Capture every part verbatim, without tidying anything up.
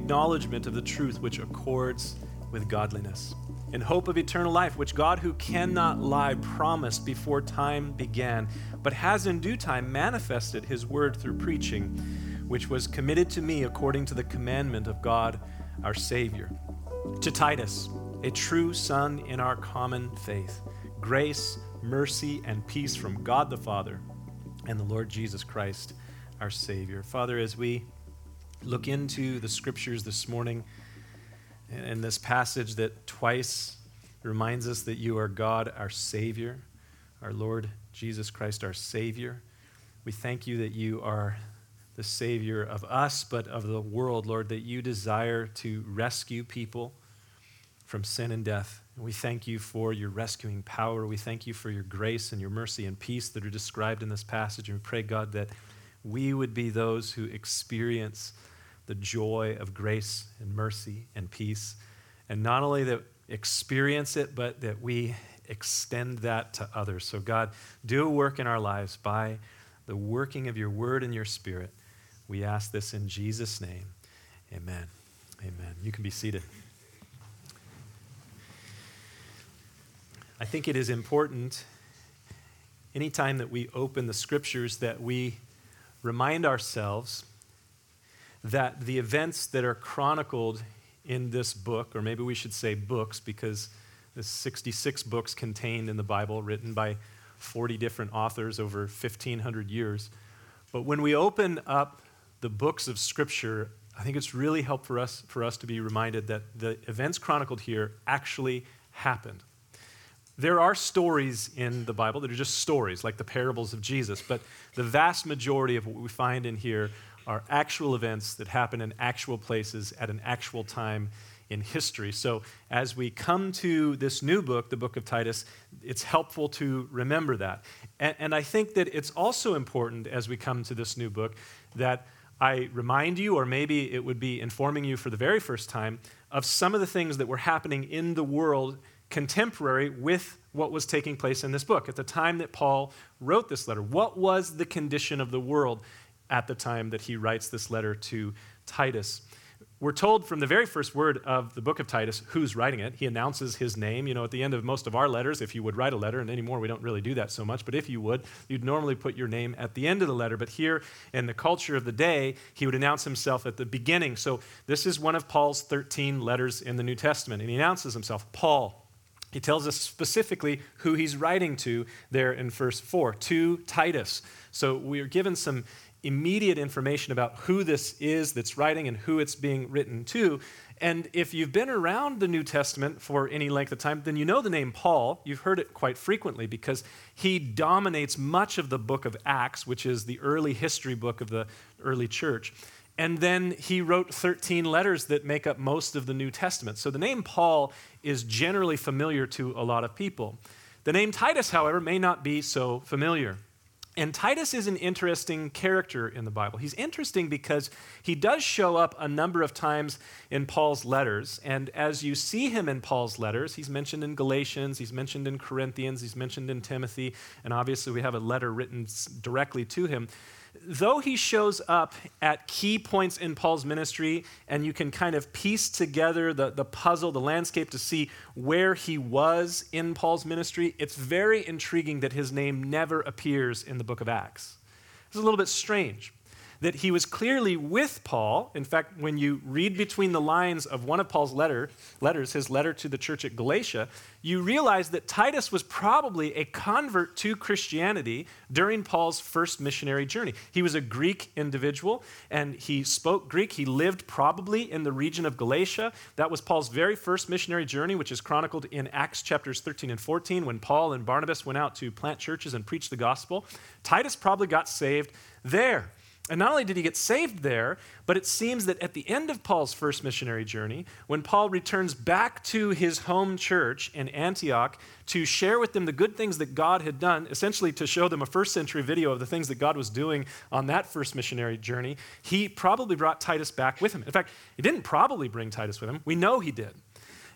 acknowledgement of the truth which accords with godliness, in hope of eternal life, which God, who cannot lie, promised before time began, but has in due time manifested his word through preaching, which was committed to me according to the commandment of God our Savior. To Titus, a true son in our common faith, grace, mercy, and peace from God the Father and the Lord Jesus Christ, our Savior. Father, as we look into the scriptures this morning, in this passage that twice reminds us that you are God, our Savior, our Lord Jesus Christ, our Savior. We thank you that you are the Savior of us, but of the world, Lord, that you desire to rescue people from sin and death. And we thank you for your rescuing power. We thank you for your grace and your mercy and peace that are described in this passage. And we pray, God, that we would be those who experience the joy of grace and mercy and peace. And not only that experience it, but that we extend that to others. So God, do a work in our lives by the working of your word and your spirit. We ask this in Jesus' name. Amen. Amen. You can be seated. I think it is important anytime that we open the scriptures that we remind ourselves that the events that are chronicled in this book, or maybe we should say books, because there's sixty-six books contained in the Bible written by forty different authors over fifteen hundred years. But when we open up the books of Scripture, I think it's really helpful for us, for us to be reminded that the events chronicled here actually happened. There are stories in the Bible that are just stories, like the parables of Jesus, but the vast majority of what we find in here are actual events that happen in actual places at an actual time in history. So as we come to this new book, the book of Titus, it's helpful to remember that. And, and I think that it's also important as we come to this new book that I remind you, or maybe it would be informing you for the very first time, of some of the things that were happening in the world contemporary with what was taking place in this book. At the time that Paul wrote this letter, what was the condition of the world at the time that he writes this letter to Titus? We're told from the very first word of the book of Titus who's writing it. He announces his name. You know, at the end of most of our letters, if you would write a letter, and anymore we don't really do that so much, but if you would, you'd normally put your name at the end of the letter. But here in the culture of the day, he would announce himself at the beginning. So this is one of Paul's thirteen letters in the New Testament, and he announces himself, Paul. He tells us specifically who he's writing to there in verse four, to Titus. So we are given some immediate information about who this is that's writing and who it's being written to. And if you've been around the New Testament for any length of time, then you know the name Paul. You've heard it quite frequently because he dominates much of the book of Acts, which is the early history book of the early church. And then he wrote thirteen letters that make up most of the New Testament. So the name Paul is generally familiar to a lot of people. The name Titus, however, may not be so familiar. And Titus is an interesting character in the Bible. He's interesting because he does show up a number of times in Paul's letters. And as you see him in Paul's letters, he's mentioned in Galatians, he's mentioned in Corinthians, he's mentioned in Timothy, and obviously we have a letter written directly to him. Though he shows up at key points in Paul's ministry, and you can kind of piece together the, the puzzle, the landscape to see where he was in Paul's ministry, it's very intriguing that his name never appears in the book of Acts. It's a little bit strange that he was clearly with Paul. In fact, when you read between the lines of one of Paul's letter, letters, his letter to the church at Galatia, you realize that Titus was probably a convert to Christianity during Paul's first missionary journey. He was a Greek individual, and he spoke Greek. He lived probably in the region of Galatia. That was Paul's very first missionary journey, which is chronicled in Acts chapters thirteen and fourteen, when Paul and Barnabas went out to plant churches and preach the gospel. Titus probably got saved there. And not only did he get saved there, but it seems that at the end of Paul's first missionary journey, when Paul returns back to his home church in Antioch to share with them the good things that God had done, essentially to show them a first century video of the things that God was doing on that first missionary journey, he probably brought Titus back with him. In fact, he didn't probably bring Titus with him. We know he did.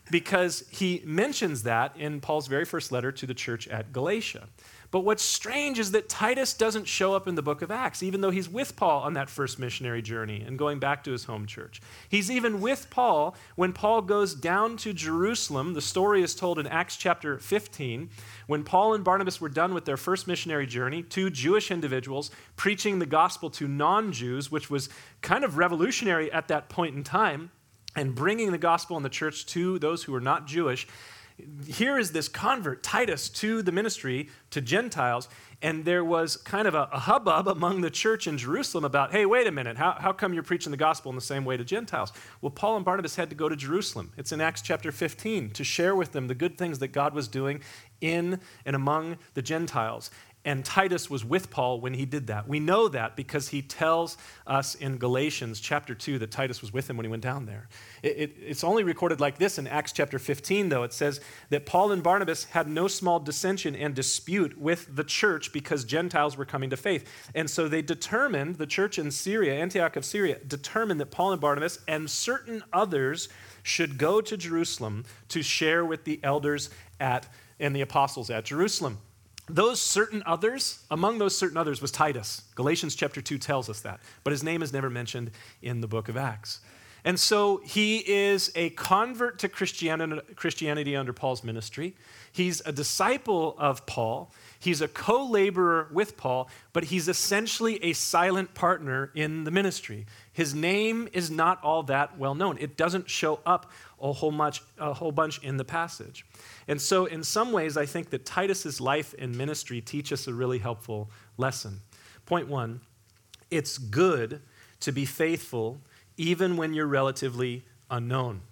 because he mentions that in Paul's very first letter to the church at Galatia. But what's strange is that Titus doesn't show up in the book of Acts, even though he's with Paul on that first missionary journey and going back to his home church. He's even with Paul when Paul goes down to Jerusalem. The story is told in Acts chapter fifteen. When Paul and Barnabas were done with their first missionary journey, two Jewish individuals preaching the gospel to non-Jews, which was kind of revolutionary at that point in time, and bringing the gospel in the church to those who were not Jewish. Here is this convert, Titus, to the ministry, to Gentiles, and there was kind of a, a hubbub among the church in Jerusalem about, hey, wait a minute, how, how come you're preaching the gospel in the same way to Gentiles? Well, Paul and Barnabas had to go to Jerusalem. It's in Acts chapter fifteen to share with them the good things that God was doing in and among the Gentiles. And Titus was with Paul when he did that. We know that because he tells us in Galatians chapter two that Titus was with him when he went down there. It, it, it's only recorded like this in Acts chapter fifteen, though. It says that Paul and Barnabas had no small dissension and dispute with the church because Gentiles were coming to faith. And so they determined, the church in Syria, Antioch of Syria, determined that Paul and Barnabas and certain others should go to Jerusalem to share with the elders at and the apostles at Jerusalem. Those certain others, among those certain others was Titus. Galatians chapter two tells us that, but his name is never mentioned in the book of Acts. And so he is a convert to Christianity, Christianity under Paul's ministry. He's a disciple of Paul. He's a co-laborer with Paul, but he's essentially a silent partner in the ministry. His name is not all that well known. It doesn't show up a whole much, a whole bunch in the passage. And so in some ways, I think that Titus's life and ministry teach us a really helpful lesson. Point one, it's good to be faithful even when you're relatively unknown.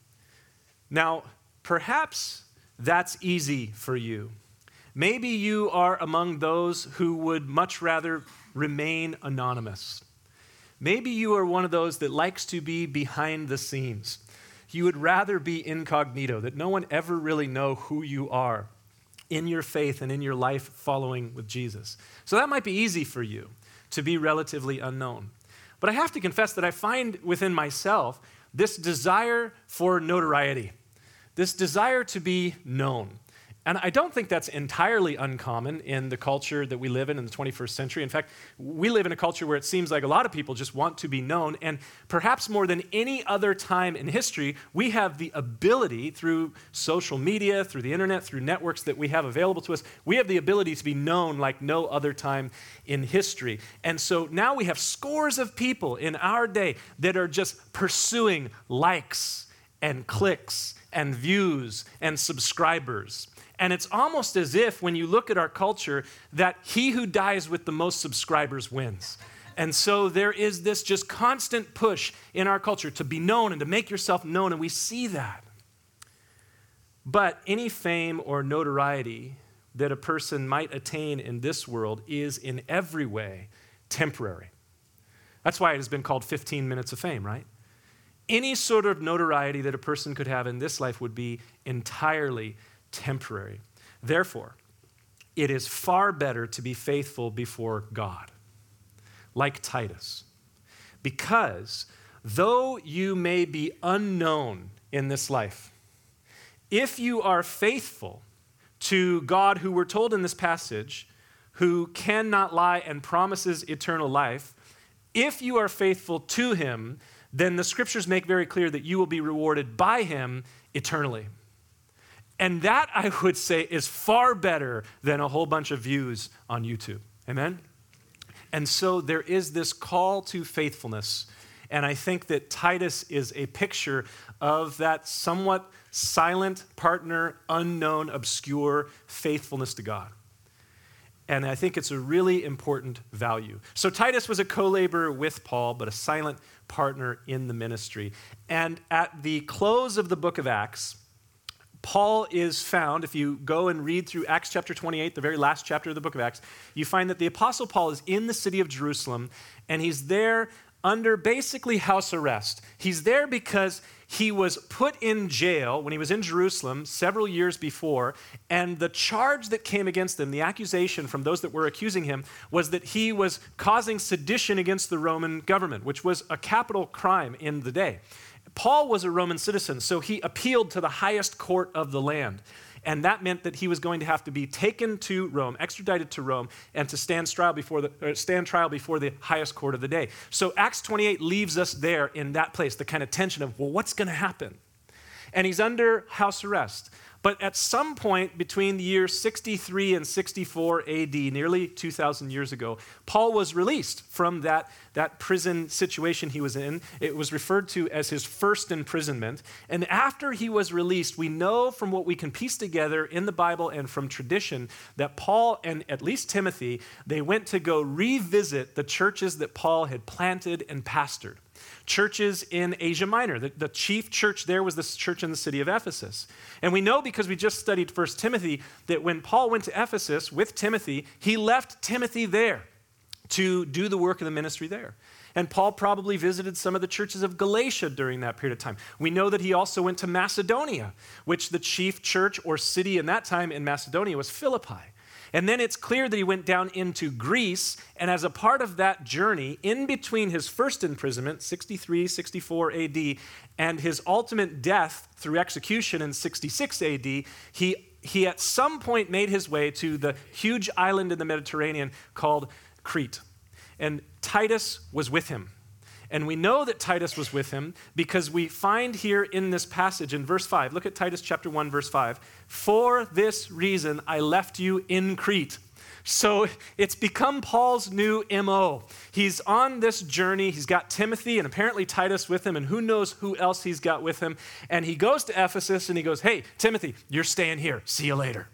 Now, perhaps that's easy for you. Maybe you are among those who would much rather remain anonymous. Maybe you are one of those that likes to be behind the scenes. You would rather be incognito, that no one ever really know who you are in your faith and in your life following with Jesus. So that might be easy for you to be relatively unknown. But I have to confess that I find within myself this desire for notoriety, this desire to be known. And I don't think that's entirely uncommon in the culture that we live in in the twenty-first century. In fact, we live in a culture where it seems like a lot of people just want to be known. And perhaps more than any other time in history, we have the ability through social media, through the internet, through networks that we have available to us, we have the ability to be known like no other time in history. And so now we have scores of people in our day that are just pursuing likes and clicks and views and subscribers. And it's almost as if when you look at our culture that he who dies with the most subscribers wins. And so there is this just constant push in our culture to be known and to make yourself known, and we see that. But any fame or notoriety that a person might attain in this world is in every way temporary. That's why it has been called fifteen minutes of fame, right? Any sort of notoriety that a person could have in this life would be entirely temporary. Therefore, it is far better to be faithful before God, like Titus, because though you may be unknown in this life, if you are faithful to God, who we're told in this passage, who cannot lie and promises eternal life, if you are faithful to him, then the scriptures make very clear that you will be rewarded by him eternally. And that, I would say, is far better than a whole bunch of views on YouTube. Amen? And so there is this call to faithfulness. And I think that Titus is a picture of that somewhat silent partner, unknown, obscure faithfulness to God. And I think it's a really important value. So Titus was a co-laborer with Paul, but a silent partner in the ministry. And at the close of the book of Acts, Paul is found, if you go and read through Acts chapter twenty-eight, the very last chapter of the book of Acts, you find that the Apostle Paul is in the city of Jerusalem, and he's there under basically house arrest. He's there because he was put in jail when he was in Jerusalem several years before, and the charge that came against him, the accusation from those that were accusing him, was that he was causing sedition against the Roman government, which was a capital crime in the day. Paul was a Roman citizen, so he appealed to the highest court of the land. And that meant that he was going to have to be taken to Rome, extradited to Rome, and to stand trial before the, or stand trial before the highest court of the day. So Acts twenty-eight leaves us there in that place, the kind of tension of, well, what's going to happen? And he's under house arrest. But at some point between the years sixty-three and sixty-four A D, nearly two thousand years ago, Paul was released from that, that prison situation he was in. It was referred to as his first imprisonment. And after he was released, we know from what we can piece together in the Bible and from tradition that Paul and at least Timothy, they went to go revisit the churches that Paul had planted and pastored. Churches in Asia Minor. The, the chief church there was this church in the city of Ephesus. And we know because we just studied First Timothy that when Paul went to Ephesus with Timothy, he left Timothy there to do the work of the ministry there. And Paul probably visited some of the churches of Galatia during that period of time. We know that he also went to Macedonia, which the chief church or city in that time in Macedonia was Philippi. And then it's clear that he went down into Greece, and as a part of that journey, in between his first imprisonment, sixty-three, sixty-four A D, and his ultimate death through execution in sixty-six A D, he, he at some point made his way to the huge island in the Mediterranean called Crete. And Titus was with him. And we know that Titus was with him because we find here in this passage in verse five, look at Titus chapter one, verse five. For this reason I left you in Crete. So it's become Paul's new M O. He's on this journey. He's got Timothy and apparently Titus with him, and who knows who else he's got with him. And he goes to Ephesus and he goes, hey, Timothy, you're staying here. See you later.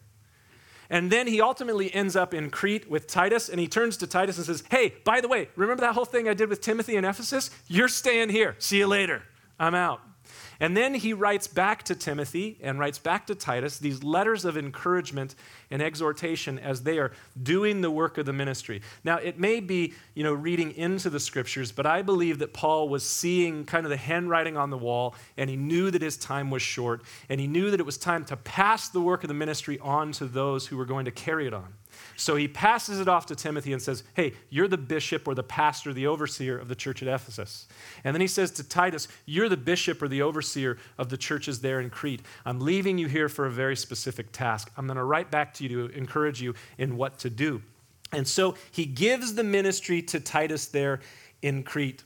And then he ultimately ends up in Crete with Titus, and he turns to Titus and says, hey, by the way, remember that whole thing I did with Timothy in Ephesus? You're staying here. See you later. I'm out. And then he writes back to Timothy and writes back to Titus these letters of encouragement and exhortation as they are doing the work of the ministry. Now, it may be, you know, reading into the scriptures, but I believe that Paul was seeing kind of the handwriting on the wall, and he knew that his time was short, and he knew that it was time to pass the work of the ministry on to those who were going to carry it on. So he passes it off to Timothy and says, hey, you're the bishop or the pastor, the overseer of the church at Ephesus. And then he says to Titus, you're the bishop or the overseer of the churches there in Crete. I'm leaving you here for a very specific task. I'm going to write back to you to encourage you in what to do. And so he gives the ministry to Titus there in Crete.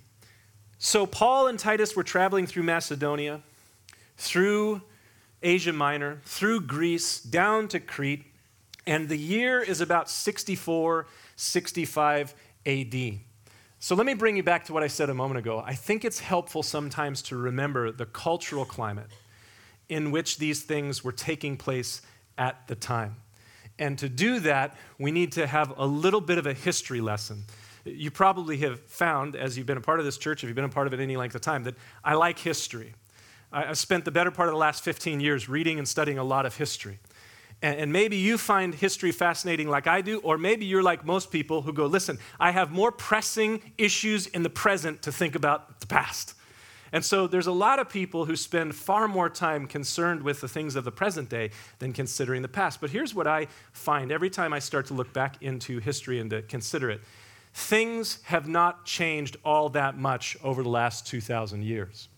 So Paul and Titus were traveling through Macedonia, through Asia Minor, through Greece, down to Crete. And the year is about sixty-four, sixty-five A D. So let me bring you back to what I said a moment ago. I think it's helpful sometimes to remember the cultural climate in which these things were taking place at the time. And to do that, we need to have a little bit of a history lesson. You probably have found, as you've been a part of this church, if you've been a part of it any length of time, that I like history. I've spent the better part of the last fifteen years reading and studying a lot of history. And maybe you find history fascinating like I do, or maybe you're like most people who go, listen, I have more pressing issues in the present to think about the past. And so there's a lot of people who spend far more time concerned with the things of the present day than considering the past. But here's what I find every time I start to look back into history and to consider it. Things have not changed all that much over the last two thousand years.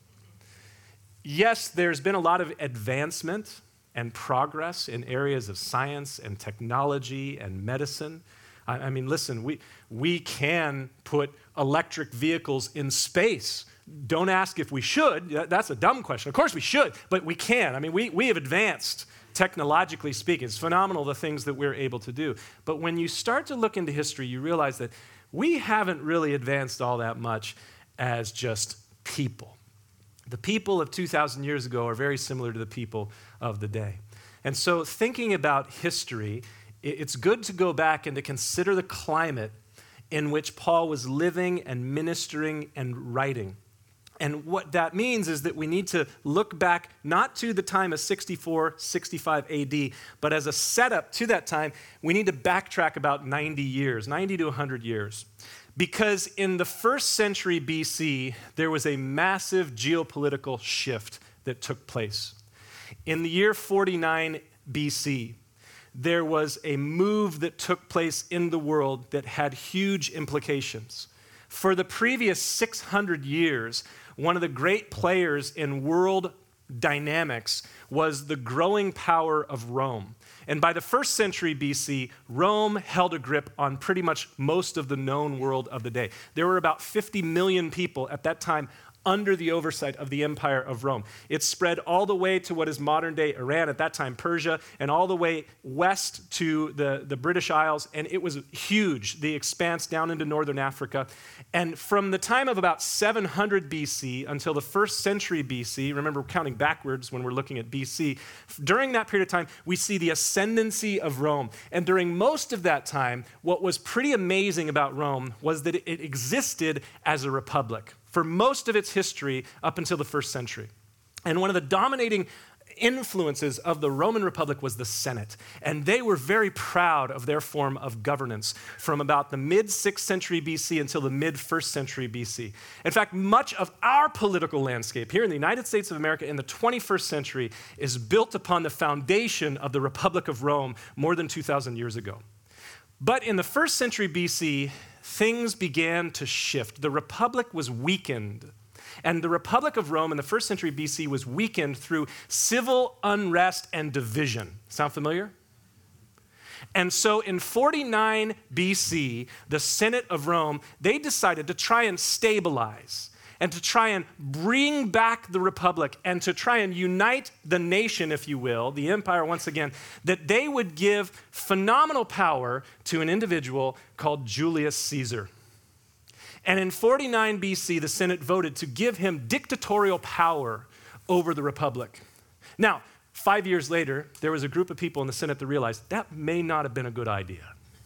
Yes, there's been a lot of advancement and progress in areas of science and technology and medicine. I, I mean, listen, we, we can put electric vehicles in space. Don't ask if we should. That's a dumb question. Of course we should, but we can. I mean, we, we have advanced, technologically speaking. It's phenomenal the things that we're able to do. But when you start to look into history, you realize that we haven't really advanced all that much as just people. The people of two thousand years ago are very similar to the people of the day. And so thinking about history, it's good to go back and to consider the climate in which Paul was living and ministering and writing. And what that means is that we need to look back not to the time of sixty-four, sixty-five A D, but as a setup to that time, we need to backtrack about ninety years, ninety to one hundred years. Because in the first century B C, there was a massive geopolitical shift that took place. In the year forty-nine B C, there was a move that took place in the world that had huge implications. For the previous six hundred years, one of the great players in world dynamics was the growing power of Rome. And by the first century B C, Rome held a grip on pretty much most of the known world of the day. There were about fifty million people at that time under the oversight of the Empire of Rome. It spread all the way to what is modern-day Iran, at that time Persia, and all the way west to the, the British Isles, and it was huge, the expanse down into northern Africa. And from the time of about seven hundred B C until the first century B C, remember we're counting backwards when we're looking at B C, during that period of time, we see the ascendancy of Rome. And during most of that time, what was pretty amazing about Rome was that it existed as a republic for most of its history up until the first century. And one of the dominating influences of the Roman Republic was the Senate. And they were very proud of their form of governance from about the mid-sixth century B C until the mid-first century B C. In fact, much of our political landscape here in the United States of America in the twenty-first century is built upon the foundation of the Republic of Rome more than two thousand years ago. But in the first century B C, things began to shift. The Republic was weakened. And the Republic of Rome in the first century B C was weakened through civil unrest and division. Sound familiar? And so in forty-nine B C, the Senate of Rome, they decided to try and stabilize and to try and bring back the Republic and to try and unite the nation, if you will, the empire once again, that they would give phenomenal power to an individual called Julius Caesar. And in forty-nine B C, the Senate voted to give him dictatorial power over the Republic. Now, five years later, there was a group of people in the Senate that realized that may not have been a good idea.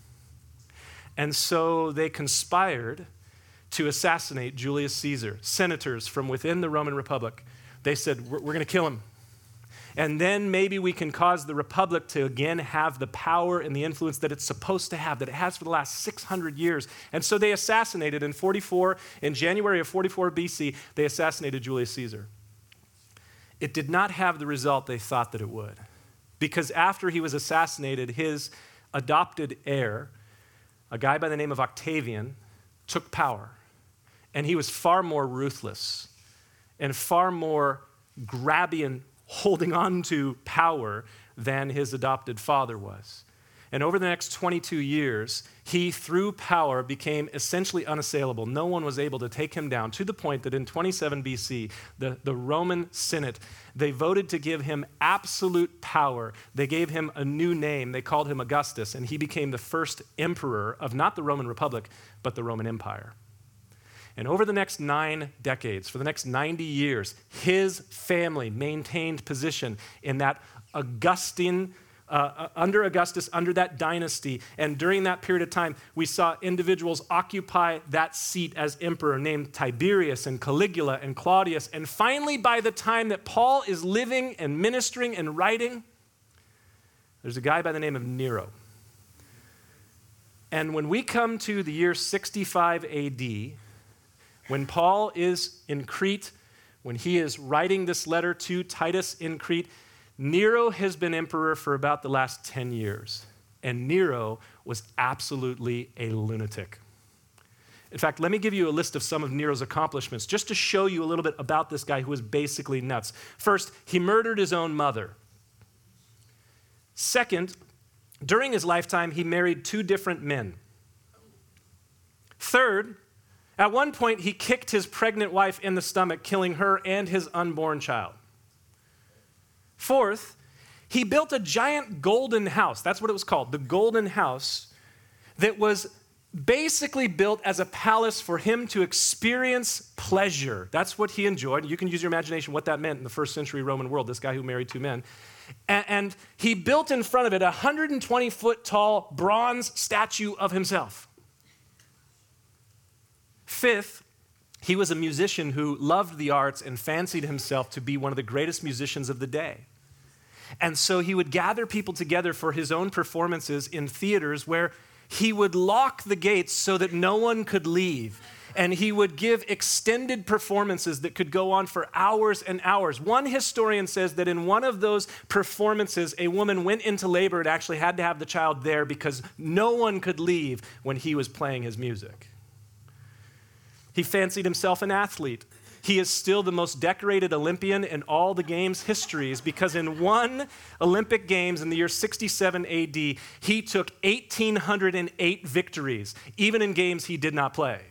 And so they conspired to assassinate Julius Caesar. Senators from within the Roman Republic, they said, we're, we're going to kill him. And then maybe we can cause the Republic to again have the power and the influence that it's supposed to have, that it has for the last six hundred years. And so they assassinated in forty-four, in January of forty-four B C, they assassinated Julius Caesar. It did not have the result they thought that it would. Because after he was assassinated, his adopted heir, a guy by the name of Octavian, took power. And he was far more ruthless and far more grabby and holding on to power than his adopted father was. And over the next twenty-two years, he, through power, became essentially unassailable. No one was able to take him down, to the point that in twenty-seven B C, the, the Roman Senate, they voted to give him absolute power. They gave him a new name. They called him Augustus, and he became the first emperor of not the Roman Republic, but the Roman Empire. And over the next nine decades, for the next ninety years, his family maintained position in that Augustine, uh, under Augustus, under that dynasty. And during that period of time, we saw individuals occupy that seat as emperor named Tiberius and Caligula and Claudius. And finally, by the time that Paul is living and ministering and writing, there's a guy by the name of Nero. And when we come to the year sixty-five A D, when Paul is in Crete, when he is writing this letter to Titus in Crete, Nero has been emperor for about the last ten years. And Nero was absolutely a lunatic. In fact, let me give you a list of some of Nero's accomplishments, just to show you a little bit about this guy who was basically nuts. First, he murdered his own mother. Second, during his lifetime, he married two different men. Third, at one point, he kicked his pregnant wife in the stomach, killing her and his unborn child. Fourth, he built a giant golden house. That's what it was called, the golden house, that was basically built as a palace for him to experience pleasure. That's what he enjoyed. You can use your imagination what that meant in the first century Roman world, this guy who married two men. And he built in front of it a one hundred twenty foot tall bronze statue of himself. Fifth, he was a musician who loved the arts and fancied himself to be one of the greatest musicians of the day. And so he would gather people together for his own performances in theaters where he would lock the gates so that no one could leave. And he would give extended performances that could go on for hours and hours. One historian says that in one of those performances, a woman went into labor and actually had to have the child there because no one could leave when he was playing his music. He fancied himself an athlete. He is still the most decorated Olympian in all the games' histories because in one Olympic Games in the year sixty-seven A D, he took one thousand eight hundred eight victories, even in games he did not play.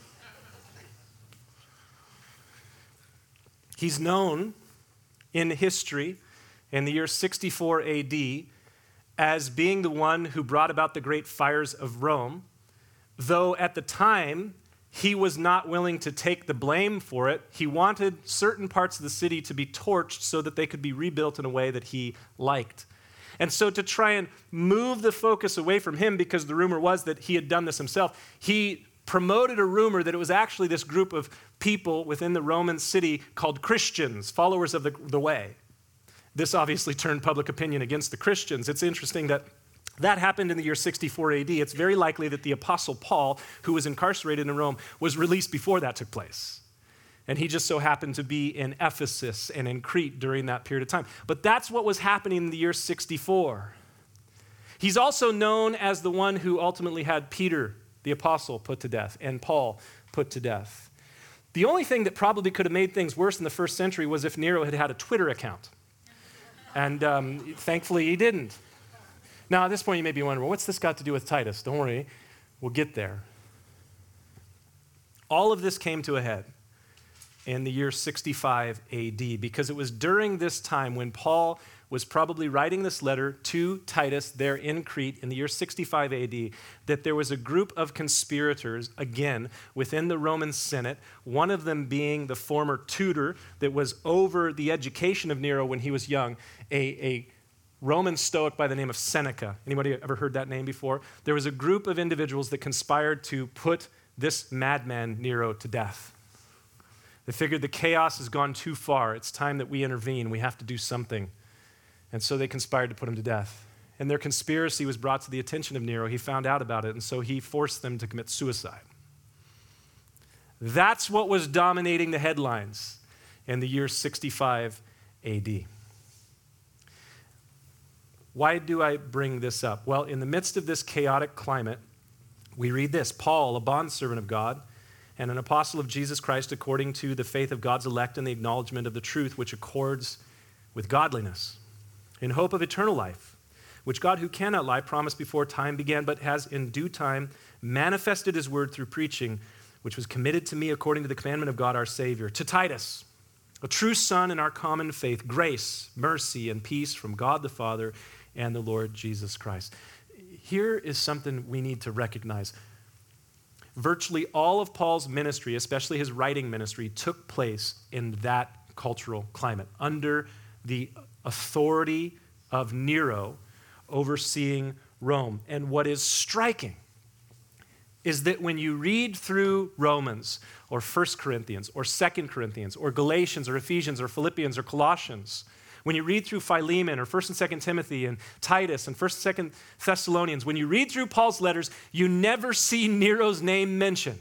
He's known in history in the year sixty-four A D as being the one who brought about the great fires of Rome, though at the time, he was not willing to take the blame for it. He wanted certain parts of the city to be torched so that they could be rebuilt in a way that he liked. And so to try and move the focus away from him, because the rumor was that he had done this himself, he promoted a rumor that it was actually this group of people within the Roman city called Christians, followers of the, the way. This obviously turned public opinion against the Christians. It's interesting that that happened in the year sixty-four A D. It's very likely that the Apostle Paul, who was incarcerated in Rome, was released before that took place. And he just so happened to be in Ephesus and in Crete during that period of time. But that's what was happening in the year sixty-four. He's also known as the one who ultimately had Peter, the apostle, put to death, and Paul put to death. The only thing that probably could have made things worse in the first century was if Nero had had a Twitter account. And um, thankfully he didn't. Now, at this point, you may be wondering, well, what's this got to do with Titus? Don't worry, we'll get there. All of this came to a head in the year sixty-five A D because it was during this time when Paul was probably writing this letter to Titus there in Crete in the year sixty-five A D that there was a group of conspirators, again, within the Roman Senate, one of them being the former tutor that was over the education of Nero when he was young, a, a Roman Stoic by the name of Seneca. Anybody ever heard that name before? There was a group of individuals that conspired to put this madman Nero to death. They figured the chaos has gone too far. It's time that we intervene. We have to do something. And so they conspired to put him to death. And their conspiracy was brought to the attention of Nero. He found out about it, and so he forced them to commit suicide. That's what was dominating the headlines in the year sixty-five A D. Why do I bring this up? Well, in the midst of this chaotic climate, we read this: Paul, a bondservant of God and an apostle of Jesus Christ according to the faith of God's elect and the acknowledgement of the truth which accords with godliness, in hope of eternal life, which God who cannot lie promised before time began, but has in due time manifested his word through preaching, which was committed to me according to the commandment of God our Savior. To Titus, a true son in our common faith, grace, mercy, and peace from God the Father and the Lord Jesus Christ. Here is something we need to recognize. Virtually all of Paul's ministry, especially his writing ministry, took place in that cultural climate, under the authority of Nero overseeing Rome. And what is striking is that when you read through Romans or First Corinthians or Second Corinthians or Galatians or Ephesians or Philippians or Colossians, when you read through Philemon or First and Second Timothy and Titus and First and Second Thessalonians, when you read through Paul's letters, you never see Nero's name mentioned.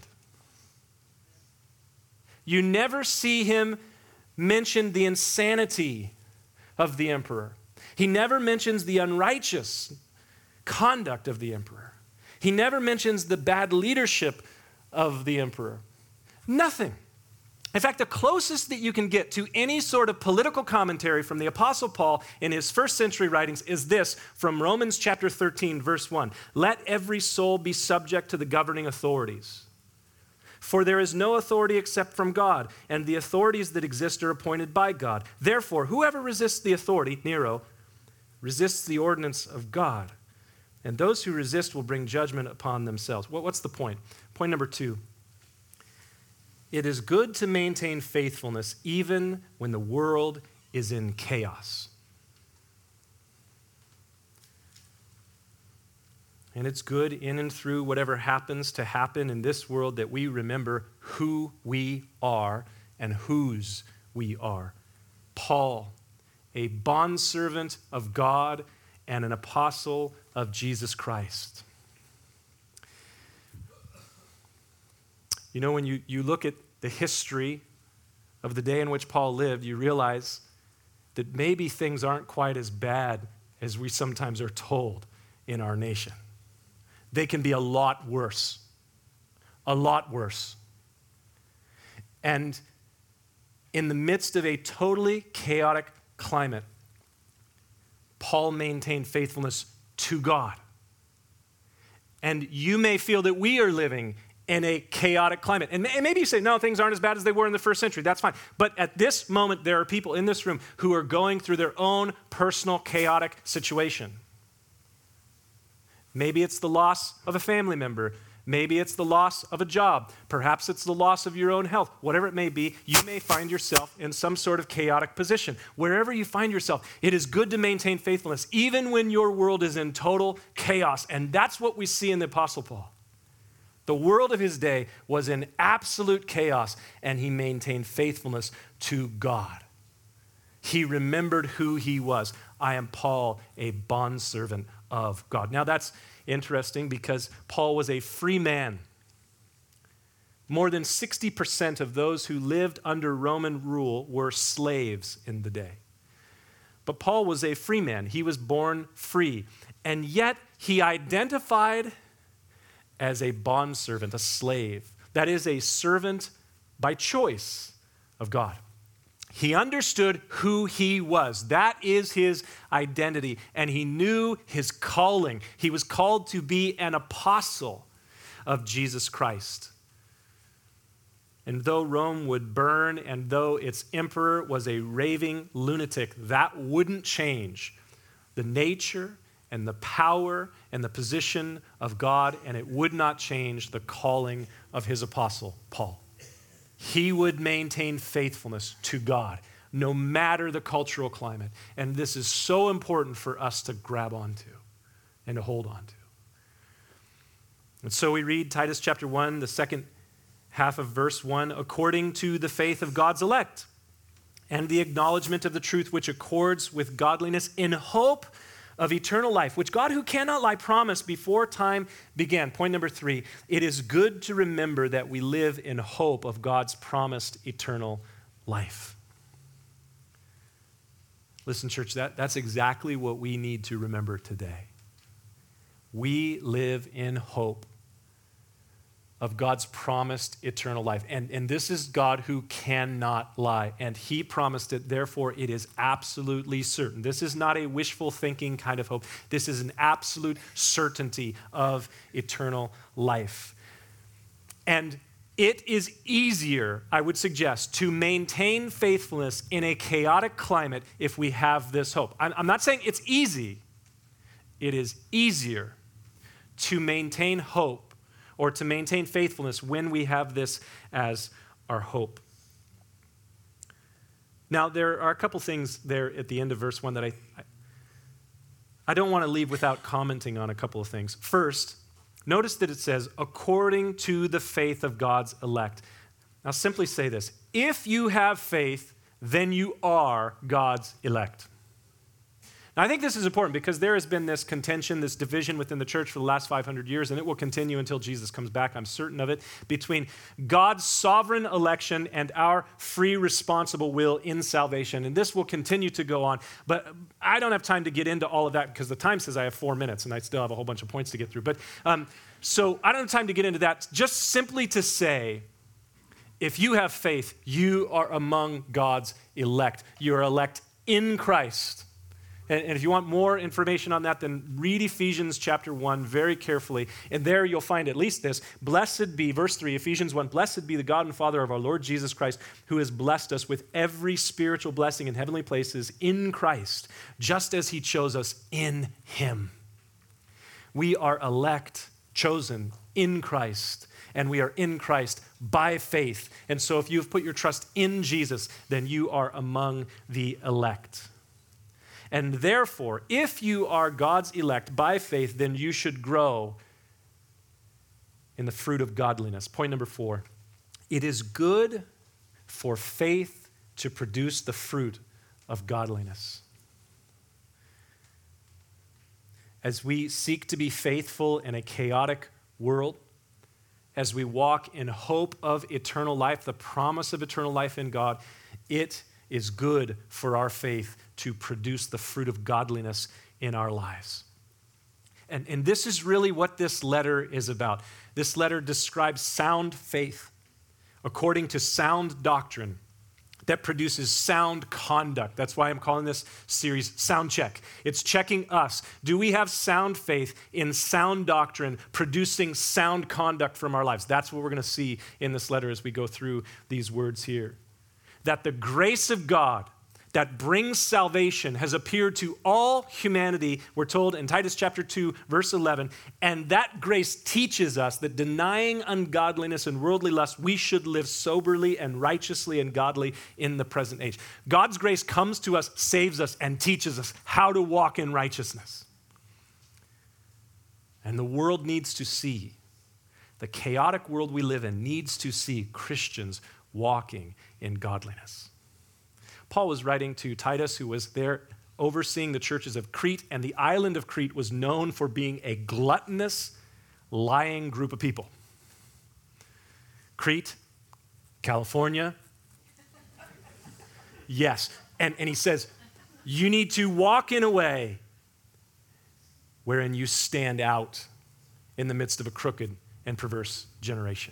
You never see him mention the insanity of the emperor. He never mentions the unrighteous conduct of the emperor. He never mentions the bad leadership of the emperor. Nothing. In fact, the closest that you can get to any sort of political commentary from the Apostle Paul in his first century writings is this from Romans chapter thirteen, verse one. Let every soul be subject to the governing authorities. For there is no authority except from God, and the authorities that exist are appointed by God. Therefore, whoever resists the authority, Nero, resists the ordinance of God. And those who resist will bring judgment upon themselves. What's the point? Point number two. It is good to maintain faithfulness even when the world is in chaos. And it's good in and through whatever happens to happen in this world that we remember who we are and whose we are. Paul, a bondservant of God and an apostle of Jesus Christ. You know, when you, you look at the history of the day in which Paul lived, you realize that maybe things aren't quite as bad as we sometimes are told in our nation. They can be a lot worse. A lot worse. And in the midst of a totally chaotic climate, Paul maintained faithfulness to God. And you may feel that we are living in a chaotic climate. And maybe you say, no, things aren't as bad as they were in the first century. That's fine. But at this moment, there are people in this room who are going through their own personal chaotic situation. Maybe it's the loss of a family member. Maybe it's the loss of a job. Perhaps it's the loss of your own health. Whatever it may be, you may find yourself in some sort of chaotic position. Wherever you find yourself, it is good to maintain faithfulness, even when your world is in total chaos. And that's what we see in the Apostle Paul. The world of his day was in absolute chaos, and he maintained faithfulness to God. He remembered who he was. I am Paul, a bondservant of God. Now that's interesting because Paul was a free man. More than sixty percent of those who lived under Roman rule were slaves in the day. But Paul was a free man. He was born free. And yet he identified as a bondservant, a slave. That is, a servant by choice of God. He understood who he was. That is his identity. And he knew his calling. He was called to be an apostle of Jesus Christ. And though Rome would burn, and though its emperor was a raving lunatic, that wouldn't change the nature and the power and the position of God, and it would not change the calling of his apostle, Paul. He would maintain faithfulness to God, no matter the cultural climate. And this is so important for us to grab onto and to hold onto. And so we read Titus chapter one, the second half of verse one, according to the faith of God's elect and the acknowledgement of the truth which accords with godliness, in hope of eternal life, which God, who cannot lie, promised before time began. Point number three, it is good to remember that we live in hope of God's promised eternal life. Listen, church, that, that's exactly what we need to remember today. We live in hope of God's promised eternal life. And, and this is God who cannot lie. And he promised it, therefore it is absolutely certain. This is not a wishful thinking kind of hope. This is an absolute certainty of eternal life. And it is easier, I would suggest, to maintain faithfulness in a chaotic climate if we have this hope. I'm, I'm not saying it's easy. It is easier to maintain hope or to maintain faithfulness when we have this as our hope. Now, there are a couple things there at the end of verse one that I, I, I don't want to leave without commenting on a couple of things. First, notice that it says, according to the faith of God's elect. Now, simply say this. If you have faith, then you are God's elect. Now, I think this is important because there has been this contention, this division within the church for the last five hundred years, and it will continue until Jesus comes back, I'm certain of it, between God's sovereign election and our free, responsible will in salvation. And this will continue to go on, but I don't have time to get into all of that because the time says I have four minutes and I still have a whole bunch of points to get through. But um, so I don't have time to get into that. Just simply to say, if you have faith, you are among God's elect. You are elect in Christ. And, and if you want more information on that, then read Ephesians chapter one very carefully. And there you'll find at least this. Blessed be, verse three, Ephesians one, blessed be the God and Father of our Lord Jesus Christ, who has blessed us with every spiritual blessing in heavenly places in Christ, just as he chose us in him. We are elect, chosen in Christ, and we are in Christ by faith. And so if you've put your trust in Jesus, then you are among the elect. And therefore, if you are God's elect by faith, then you should grow in the fruit of godliness. Point number four, it is good for faith to produce the fruit of godliness. As we seek to be faithful in a chaotic world, as we walk in hope of eternal life, the promise of eternal life in God, it is good for our faith to produce the fruit of godliness in our lives. And, and this is really what this letter is about. This letter describes sound faith, according to sound doctrine that produces sound conduct. That's why I'm calling this series Sound Check. It's checking us. Do we have sound faith in sound doctrine producing sound conduct from our lives? That's what we're going to see in this letter as we go through these words here. That the grace of God that brings salvation has appeared to all humanity, we're told in Titus chapter two, verse eleven, and that grace teaches us that denying ungodliness and worldly lust, we should live soberly and righteously and godly in the present age. God's grace comes to us, saves us, and teaches us how to walk in righteousness. And the world needs to see, the chaotic world we live in needs to see Christians walking in godliness. Paul was writing to Titus, who was there overseeing the churches of Crete, and the island of Crete was known for being a gluttonous, lying group of people. Crete, California, yes. And, and he says, you need to walk in a way wherein you stand out in the midst of a crooked and perverse generation.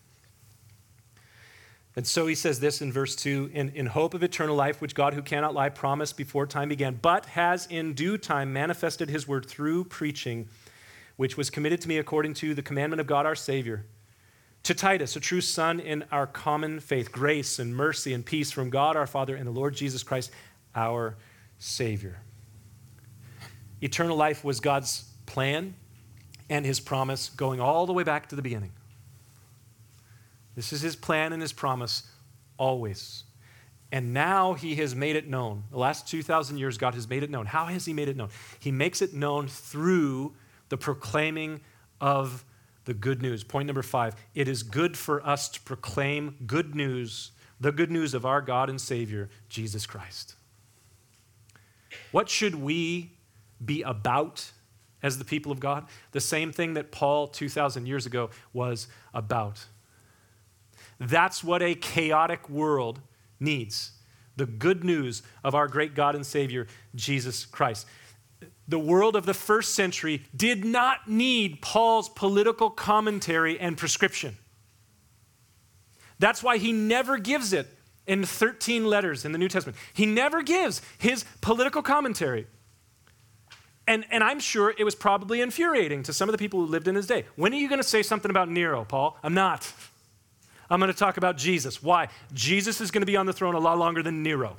And so he says this in verse two, in, in hope of eternal life, which God who cannot lie promised before time began, but has in due time manifested his word through preaching, which was committed to me according to the commandment of God our Savior. To Titus, a true son in our common faith, grace and mercy and peace from God our Father and the Lord Jesus Christ, our Savior. Eternal life was God's plan and his promise going all the way back to the beginning. This is his plan and his promise always. And now he has made it known. The last two thousand years, God has made it known. How has he made it known? He makes it known through the proclaiming of the good news. Point number five, it is good for us to proclaim good news, the good news of our God and Savior, Jesus Christ. What should we be about as the people of God? The same thing that Paul two thousand years ago was about. That's what a chaotic world needs. The good news of our great God and Savior, Jesus Christ. The world of the first century did not need Paul's political commentary and prescription. That's why he never gives it in thirteen letters in the New Testament. He never gives his political commentary. And, and I'm sure it was probably infuriating to some of the people who lived in his day. When are you going to say something about Nero, Paul? I'm not. I'm going to talk about Jesus. Why? Jesus is going to be on the throne a lot longer than Nero.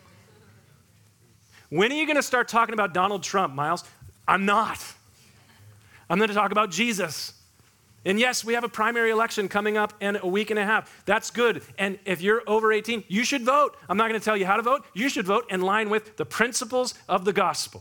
When are you going to start talking about Donald Trump, Miles? I'm not. I'm going to talk about Jesus. And yes, we have a primary election coming up in a week and a half. That's good. And if you're over eighteen, you should vote. I'm not going to tell you how to vote. You should vote in line with the principles of the gospel.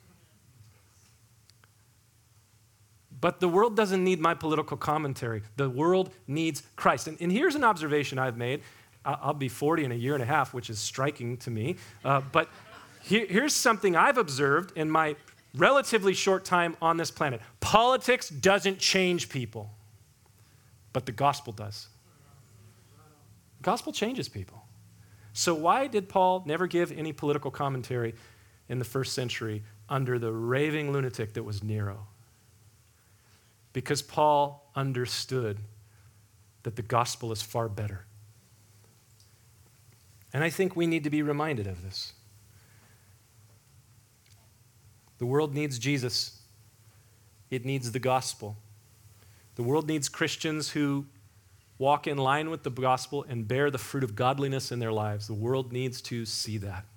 But the world doesn't need my political commentary. The world needs Christ. And, and here's an observation I've made. I'll be forty in a year and a half, which is striking to me. Uh, but here, here's something I've observed in my relatively short time on this planet. Politics doesn't change people, but the gospel does. The gospel changes people. So why did Paul never give any political commentary in the first century under the raving lunatic that was Nero? Because Paul understood that the gospel is far better. And I think we need to be reminded of this. The world needs Jesus. It needs the gospel. The world needs Christians who walk in line with the gospel and bear the fruit of godliness in their lives. The world needs to see that.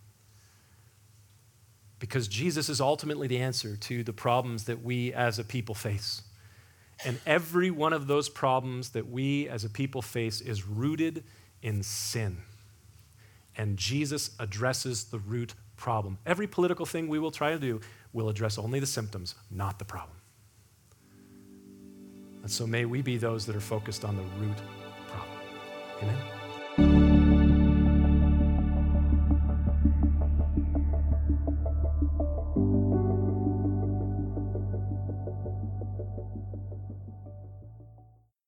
Because Jesus is ultimately the answer to the problems that we as a people face. And every one of those problems that we as a people face is rooted in sin. And Jesus addresses the root problem. Every political thing we will try to do will address only the symptoms, not the problem. And so may we be those that are focused on the root problem. Amen.